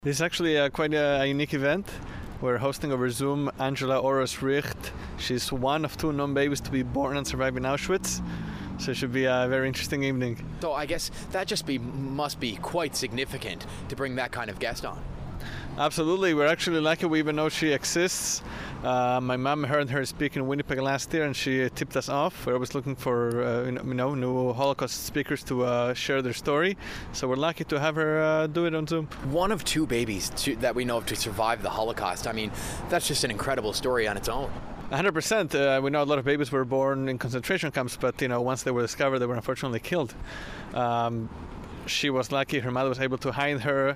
This is actually quite a unique event. We're hosting over Zoom Angela Oros Richt. She's one of two known babies to be born and survive in Auschwitz. So it should be a very interesting evening. So I guess that must be quite significant to bring that kind of guest on. Absolutely. We're actually lucky we even know she exists. My mom heard her speak in Winnipeg last year and she tipped us off. We're always looking for new Holocaust speakers to share their story. So we're lucky to have her do it on Zoom. One of two babies that we know of to survive the Holocaust. I mean, that's just an incredible story on its own. 100%. We know a lot of babies were born in concentration camps, but once they were discovered, they were unfortunately killed. She was lucky; her mother was able to hide her.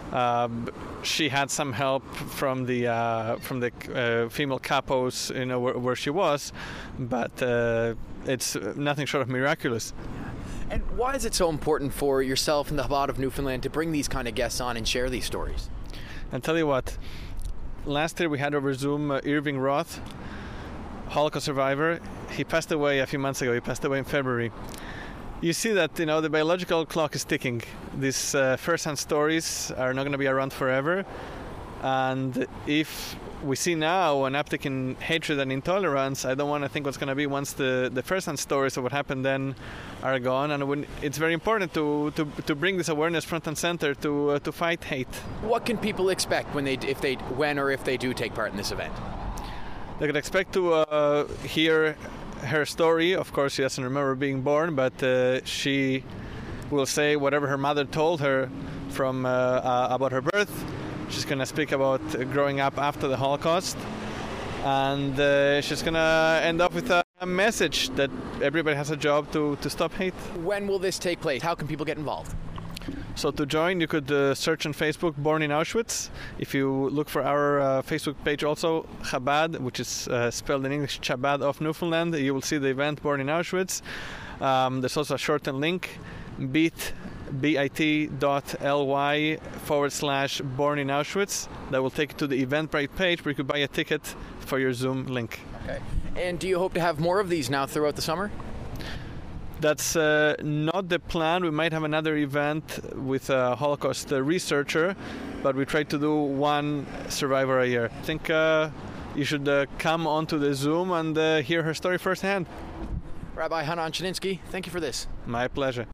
She had some help from the female capos, where she was, but it's nothing short of miraculous. And why is it so important for yourself and the Chabad of Newfoundland to bring these kind of guests on and share these stories? I'll tell you what. Last year we had over Zoom Irving Roth, Holocaust survivor. He passed away a few months ago. He passed away in February. You see that the biological clock is ticking. These first-hand stories are not going to be around forever. And if we see now an uptick in hatred and intolerance, I don't want to think what's going to be once the first-hand stories of what happened then are gone. And it's very important to bring this awareness front and center to fight hate. What can people expect when or if they do take part in this event? They could expect to hear her story. Of course, she doesn't remember being born, but she will say whatever her mother told her from about her birth. She's going to speak about growing up after the Holocaust, and she's going to end up with a message that everybody has a job to stop hate. When will this take place? How can people get involved? So to join, you could search on Facebook, Born in Auschwitz. If you look for our Facebook page also, Chabad, which is spelled in English, Chabad of Newfoundland, you will see the event Born in Auschwitz. There's also a shortened link, bit.ly/Born in Auschwitz. That will take you to the Eventbrite page where you could buy a ticket for your Zoom link. Okay. And do you hope to have more of these now throughout the summer? That's not the plan. We might have another event with a Holocaust researcher, but we try to do one survivor a year. I think you should come onto the Zoom and hear her story firsthand. Rabbi Hanan Chudinski, thank you for this. My pleasure.